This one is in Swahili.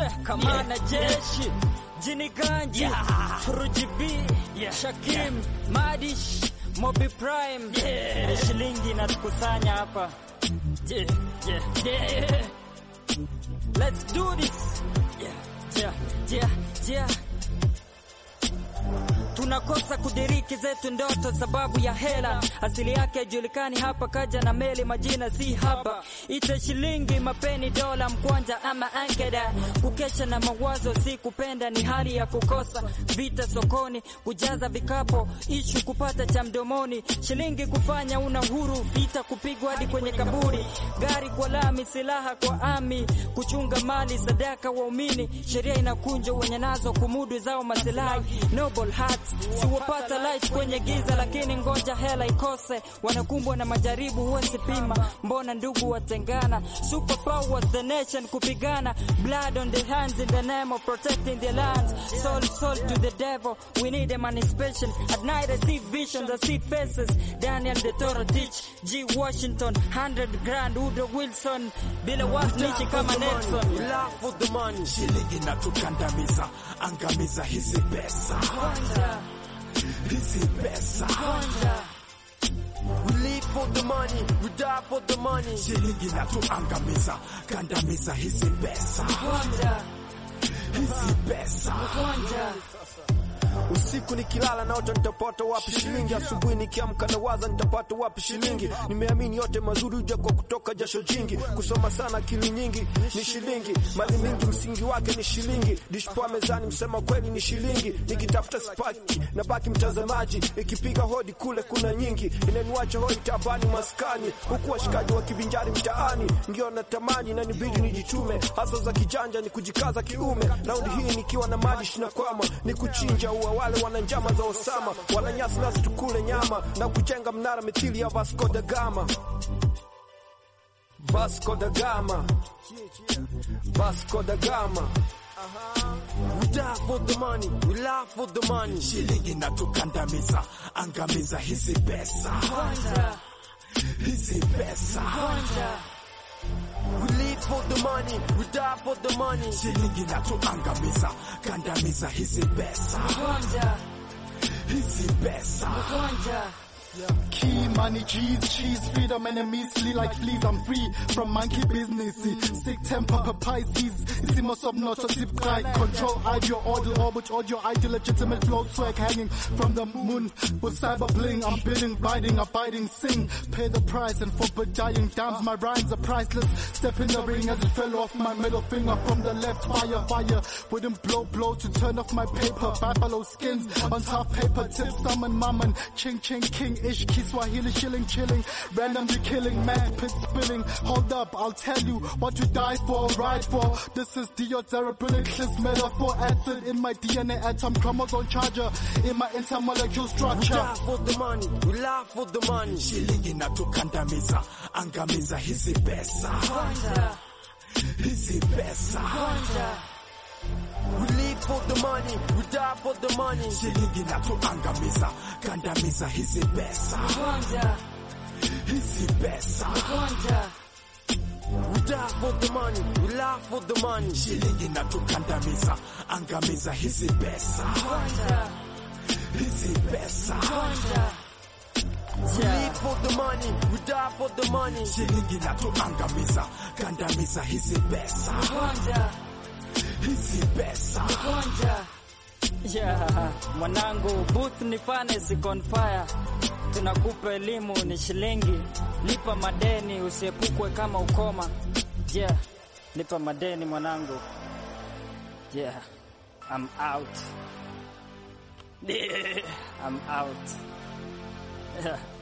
Kamana jeshi Jini Ganji Rujibi Shakim Madish Mobi Prime shilingi na tukusanya hapa. Let's do this. Tunakosa kudiriki zetu ndoto sababu ya hela. Asili yake julikani hapa kaja na meli majina si haba. Ite shilingi mapeni dola mkwanja ama angeda. Kukesha na mawazo si kupenda ni hali ya kukosa. Vita sokoni kujaza vikapo ishu kupata cha mdomoni. Shilingi kufanya una huru vita kupigwa hadi kwenye kaburi. Gari kwa lami silaha kwa ami kuchunga mali sadaka waumini. Sheria inakunja wenye nazo kumudu zao masilahi. Noble heart siwapata life kwenye giza lakini ngoja hela ikose. Wanakumbwa na majaribu huwezi pima. Mbona ndugu watengana. Super powers the nation kupigana. Blood on the hands in the name of protecting the land. Soul to the devil. We need emancipation. At night I see visions, I see faces. Daniel De Toro teach G Washington 100 grand Udo Wilson bila wasnichi kama Nelson. We laugh for the money. Shilingi na tukandamiza angamiza hizi pesa. Hizi pesa. We live for the money, we die for the money. Shilingi na tuangamiza kandamiza hizi pesa. Hizi pesa. Usiku nikilala naota nitapata wapi shilingi. Asubuhi nikiamka nawaza nitapata wapi shilingi. Nimeamini yote mazuri huja kwa kutoka jasho jingi. Kusoma sana akili nyingi ni shilingi. Mali mingi msingi wake ni shilingi. Dishpoa mezani msema kweli ni shilingi. Nikitafuta spaki na baki mtazamaji. Ikipiga hodi kule kuna nyingi. Inaniwacha hodi tabani maskani. Huku washikaji wakivinjari mtaani. Ndio natamani na nibidi nijitume. Hasa za kijanja ni kujikaza kiume. Raundi hii nikiwa na madish na kwama ni kuchinja wale wana njama za Osama. Wana nyasi nasi tukule nyama. Na kujenga mnara mithili ya Vasco da Gama. Vasco da Gama. Vasco da Gama. We die for the money, we laugh for the money. Shilingi na tukandamiza angamiza hizi pesa. Hizi pesa. We live for the money, we die for the money. Shilingi na tuangamiza kandamiza hizi pesa. Hizi pesa. Key money, cheese, freedom, enemies flee like fleas. I'm free from monkey business. Sick temper, Pisces. It's most obnoxious, pride, control, ideal, orbit, audio, ideal, legitimate flow, swag hanging from the moon. With cyber bling, I'm bidding, biting, abiding, sing. Pay the price and for dying dams, my rhymes are priceless. Step in the ring as it fell off my middle finger from the left. Fire, wouldn't blow to turn off my paper. Buffalo skins on top paper, tips, summon, mammon, ching, king. Ish, Kiswahili, chilling, randomly killing, mad pit spilling. Hold up, I'll tell you what you die for, ride for. This is deoxyribonucleic metaphor, acid in my DNA, atom chromosome charger in my intermolecule structure. We die for the money, we laugh for the money. Shilingi na tukandamiza angamiza hizi pesa. Hizi pesa. We live for the money, we die for the money. Shilingi na tuangamiza kandamiza hizi pesa. Hizi pesa. We die for the money, we laugh for the money. Shilingi na tukandamiza angamiza hizi pesa. Hizi pesa. We live for the money, we die for the money. Shilingi na tuangamiza kandamiza hizi pesa. Hizi pesa. Mwanangu booth ni furnace on fire. Tunakupa elimu ni shilingi. Lipa madeni usiepukwe kama ukoma. Lipa madeni mwanangu. I'm out. I'm out.